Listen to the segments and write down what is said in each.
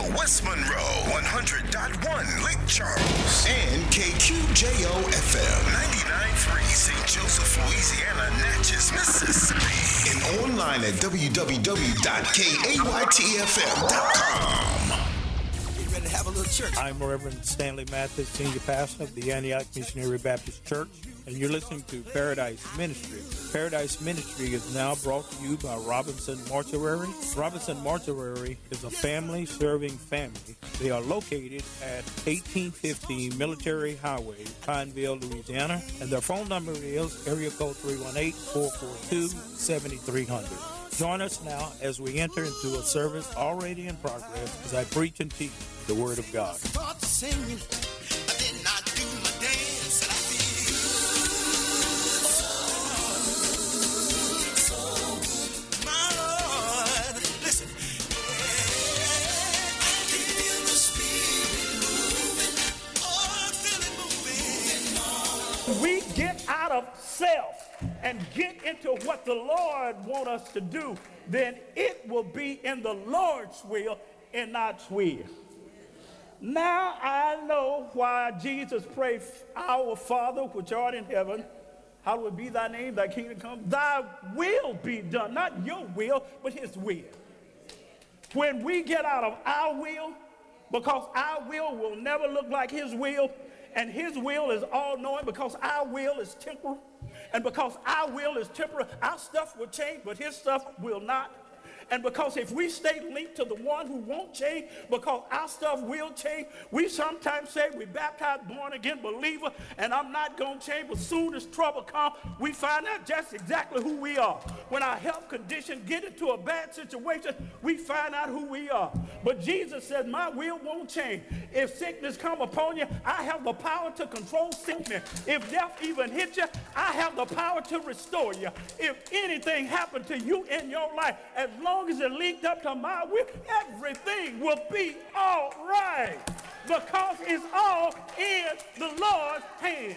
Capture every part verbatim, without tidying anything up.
West Monroe, one hundred point one Lake Charles, and K Q J O F M, ninety-nine point three Saint Joseph, Louisiana, Natchez, Mississippi, and online at w w w dot k a y t f m dot com. Get ready to have a little church. I'm Reverend Stanley Mathis, Senior Pastor of the Antioch Missionary Baptist Church, and you're listening to Paradise Ministry. Paradise Ministry is now brought to you by Robinson Mortuary. Robinson Mortuary is a family-serving family. They are located at eighteen fifty Military Highway, Pineville, Louisiana, and their phone number is area code three one eight, four four two, seven three zero zero. Join us now as we enter into a service already in progress as I preach and teach the Word of God. We get out of self and get into what the Lord wants us to do, then it will be in the Lord's will and not will. Now I know why Jesus prayed, our Father which art in heaven, hallowed be thy name, thy kingdom come, thy will be done, not your will, but his will. When we get out of our will, because our will will never look like his will, and his will is all-knowing, because our will is temporal, and because our will is temporal, our stuff will change, but his stuff will not. And because if we stay linked to the one who won't change, because our stuff will change, we sometimes say we baptized, born again believer, and I'm not going to change, but soon as trouble comes, we find out just exactly who we are. When our health condition get into a bad situation, we find out who we are. But Jesus said, my will won't change. If sickness come upon you, I have the power to control sickness. If death even hit you, I have the power to restore you. If anything happened to you in your life, as long as it's linked up to my will, everything will be all right, because it's all in the Lord's hand.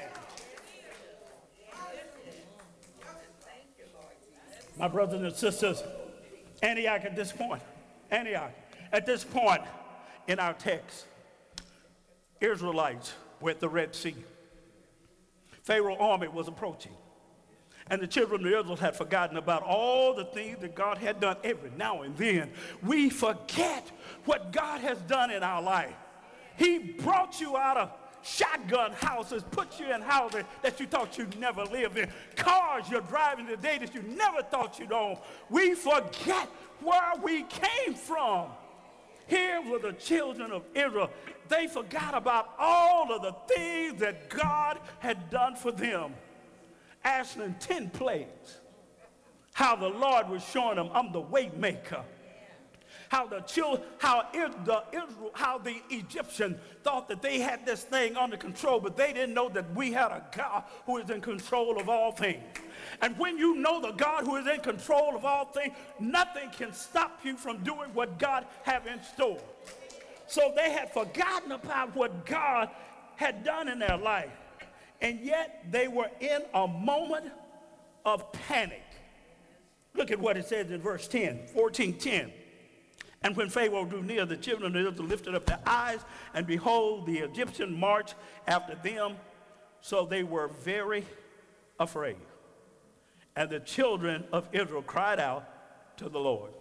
My brothers and sisters, Antioch at this point, Antioch, at this point in our text, Israelites were at the Red Sea. Pharaoh's army was approaching. And the children of Israel had forgotten about all the things that God had done. Every now and then, we forget what God has done in our life. He brought you out of shotgun houses, put you in houses that you thought you'd never live in, cars you're driving today that you never thought you'd own. We forget where we came from. Here were the children of Israel. They forgot about all of the things that God had done for them. Asking ten plagues, how the Lord was showing them, I'm the way maker. How the children, how the Israel, how the Egyptians thought that they had this thing under control, but they didn't know that we had a God who is in control of all things. And when you know the God who is in control of all things, nothing can stop you from doing what God have in store. So they had forgotten about what God had done in their life. And yet they were in a moment of panic. Look at what it says in verse ten, fourteen ten. And when Pharaoh drew near, the children of Israel lifted up their eyes, and behold, the Egyptian marched after them. So they were very afraid. And the children of Israel cried out to the Lord.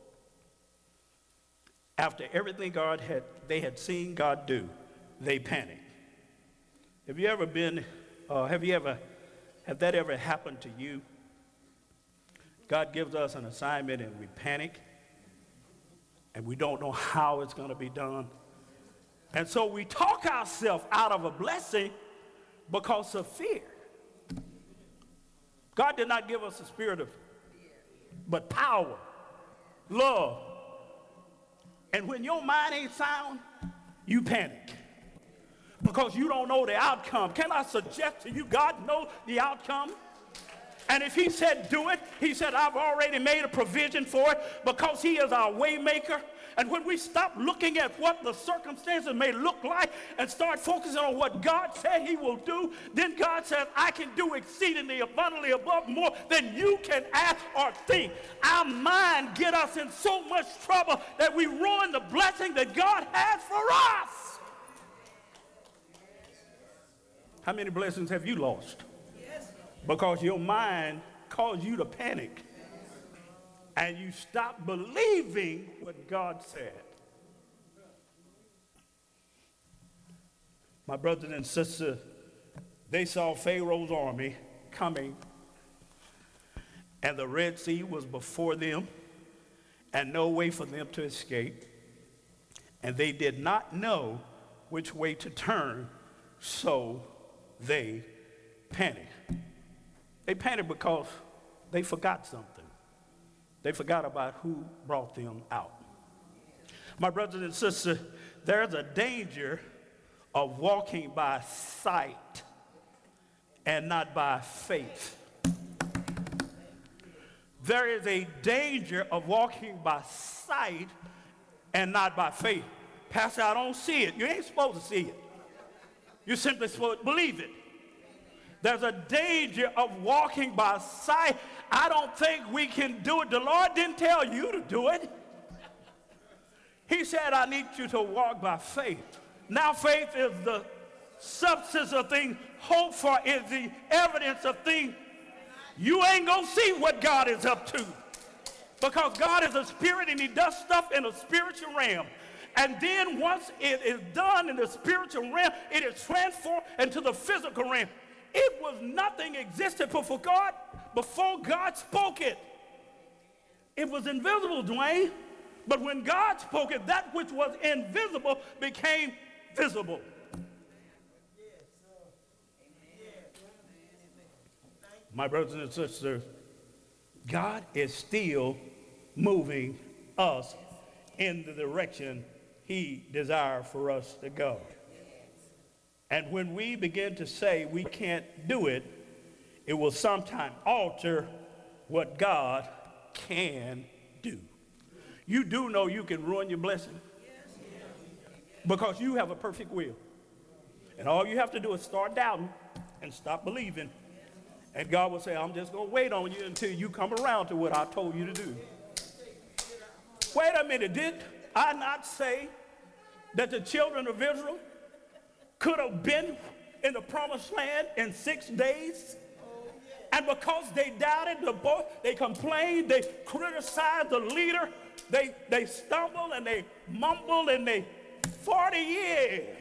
After everything God had, they had seen God do, they panicked. Have you ever been, uh, have you ever, have that ever happened to you? God gives us an assignment and we panic and we don't know how it's going to be done. And so we talk ourselves out of a blessing because of fear. God did not give us a spirit of, but power, love. And when your mind ain't sound, you panic. Because you don't know the outcome. Can I suggest to you, God knows the outcome? And if he said do it, he said I've already made a provision for it, because he is our way maker. And when we stop looking at what the circumstances may look like and start focusing on what God said he will do, then God says, I can do exceedingly abundantly above more than you can ask or think. Our mind get us in so much trouble that we ruin the blessing that God has for us. How many blessings have you lost? Because your mind caused you to panic and you stopped believing what God said. My brothers and sisters, they saw Pharaoh's army coming, and the Red Sea was before them and no way for them to escape. And they did not know which way to turn, so they panicked. They panicked because they forgot something. They forgot about who brought them out. My brothers and sisters, there's a danger of walking by sight and not by faith. There is a danger of walking by sight and not by faith. Pastor, I don't see it. You ain't supposed to see it. You're simply supposed to believe it. There's a danger of walking by sight. I don't think we can do it. The Lord didn't tell you to do it. He said, I need you to walk by faith. Now faith is the substance of things hoped for, is the evidence of things. You ain't gonna see what God is up to, because God is a spirit and he does stuff in a spiritual realm. And then once it is done in the spiritual realm, it is transformed into the physical realm. It was nothing existed before God, before God spoke it. It was invisible, Dwayne. But when God spoke it, that which was invisible became visible. My brothers and sisters, God is still moving us in the direction he desires for us to go. And when we begin to say we can't do it, it will sometimes alter what God can do. You do know you can ruin your blessing because you have a perfect will. And all you have to do is start doubting and stop believing. And God will say, I'm just going to wait on you until you come around to what I told you to do. Wait a minute, did I not say that the children of Israel could have been in the promised land in six days? And because they doubted the boy, they complained, they criticized the leader, they, they stumbled and they mumbled and they, forty years.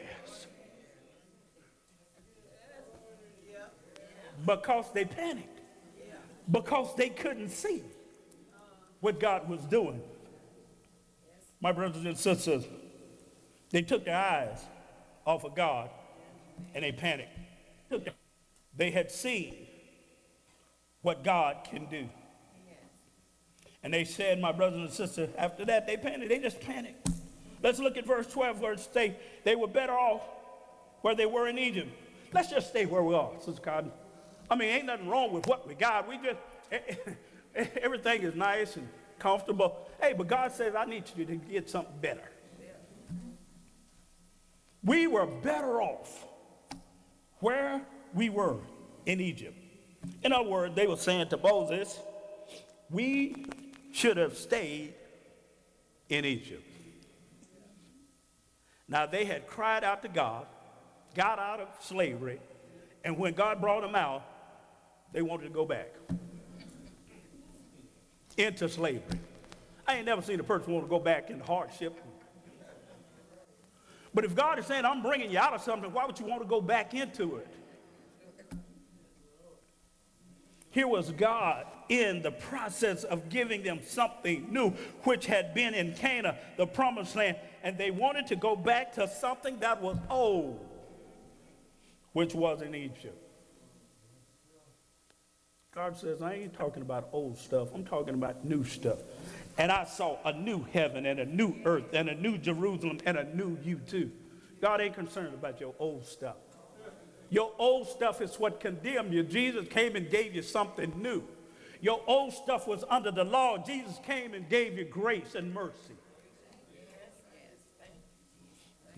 Because they panicked. Because they couldn't see what God was doing. My brothers and sisters, they took their eyes off of God and they panicked. They had seen what God can do. And they said, my brothers and sisters, after that they panicked. They just panicked. Let's look at verse twelve where it states they were better off where they were in Egypt. Let's just stay where we are, Sister Cotton. I mean, ain't nothing wrong with what we got. We just, everything is nice and comfortable. Hey, but God says, I need you to get something better. We were better off where we were in Egypt. In other words, they were saying to Moses, we should have stayed in Egypt. Now, they had cried out to God, got out of slavery, and when God brought them out, they wanted to go back into slavery. I ain't never seen a person want to go back in hardship. But if God is saying, I'm bringing you out of something, why would you want to go back into it? Here was God in the process of giving them something new, which had been in Canaan, the promised land, and they wanted to go back to something that was old, which was in Egypt. God says, I ain't talking about old stuff. I'm talking about new stuff. And I saw a new heaven and a new earth and a new Jerusalem and a new you too. God ain't concerned about your old stuff. Your old stuff is what condemned you. Jesus came and gave you something new. Your old stuff was under the law. Jesus came and gave you grace and mercy.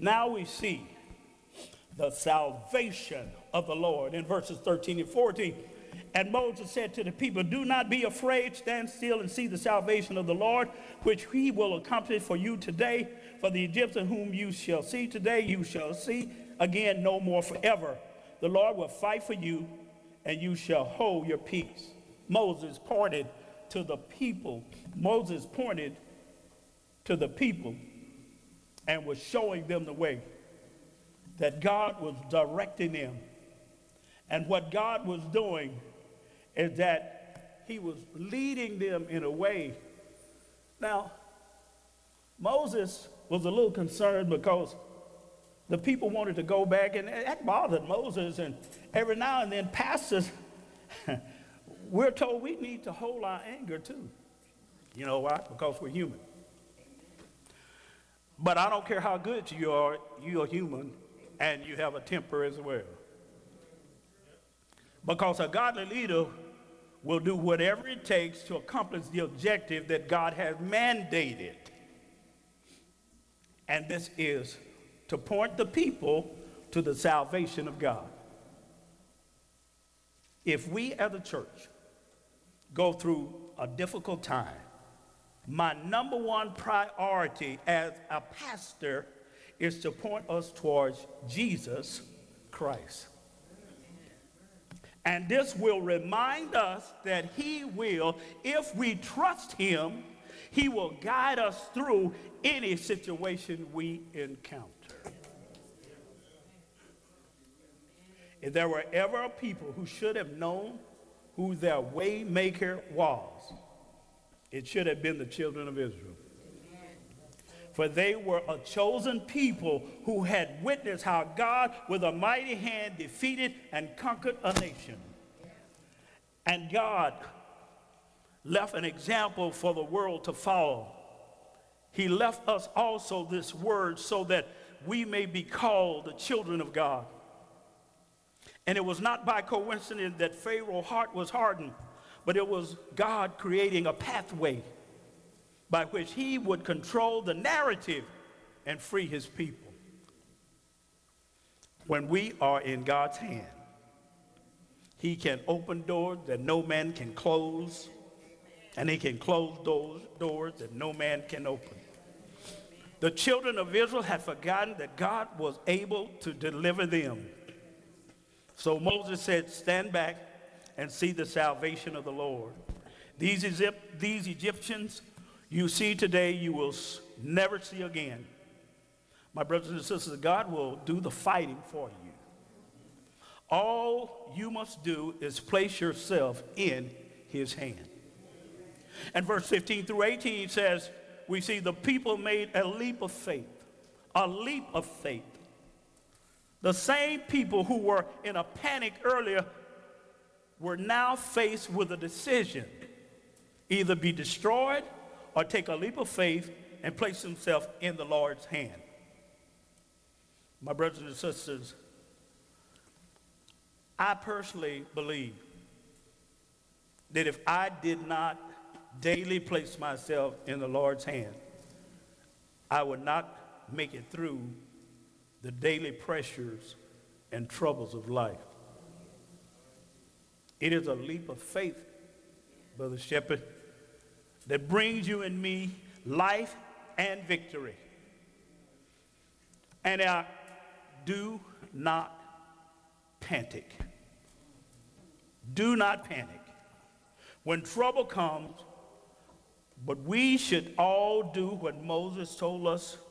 Now we see the salvation of the Lord in verses thirteen and fourteen. And Moses said to the people, do not be afraid, stand still and see the salvation of the Lord, which he will accomplish for you today. For the Egyptian whom you shall see today, you shall see again no more forever. The Lord will fight for you, and you shall hold your peace. Moses pointed to the people. Moses pointed to the people and was showing them the way, that God was directing them. And what God was doing is that he was leading them in a way. Now, Moses was a little concerned because the people wanted to go back, and that bothered Moses. And every now and then, pastors, we're told we need to hold our anger too. You know why? Because we're human. But I don't care how good you are, you are human, and you have a temper as well. Because a godly leader will do whatever it takes to accomplish the objective that God has mandated. And this is to point the people to the salvation of God. If we as a church go through a difficult time, my number one priority as a pastor is to point us towards Jesus Christ. And this will remind us that he will, if we trust him, he will guide us through any situation we encounter. If there were ever a people who should have known who their way maker was, it should have been the children of Israel. For they were a chosen people who had witnessed how God with a mighty hand defeated and conquered a nation. And God left an example for the world to follow. He left us also this word so that we may be called the children of God. And it was not by coincidence that Pharaoh's heart was hardened, but it was God creating a pathway by which he would control the narrative and free his people. When we are in God's hand, he can open doors that no man can close, and he can close those doors that no man can open. The children of Israel had forgotten that God was able to deliver them. So Moses said, stand back and see the salvation of the Lord. These, Egypt, these Egyptians you see today, you will never see again. My brothers and sisters, God will do the fighting for you. All you must do is place yourself in his hand. And verse fifteen through eighteen says, we see the people made a leap of faith, a leap of faith. The same people who were in a panic earlier were now faced with a decision, either be destroyed or take a leap of faith and place themselves in the Lord's hand. My brothers and sisters, I personally believe that if I did not daily place myself in the Lord's hand, I would not make it through the daily pressures and troubles of life. It is a leap of faith, Brother Shepherd, that brings you and me life and victory. And I do not panic. Do not panic when trouble comes, but we should all do what Moses told us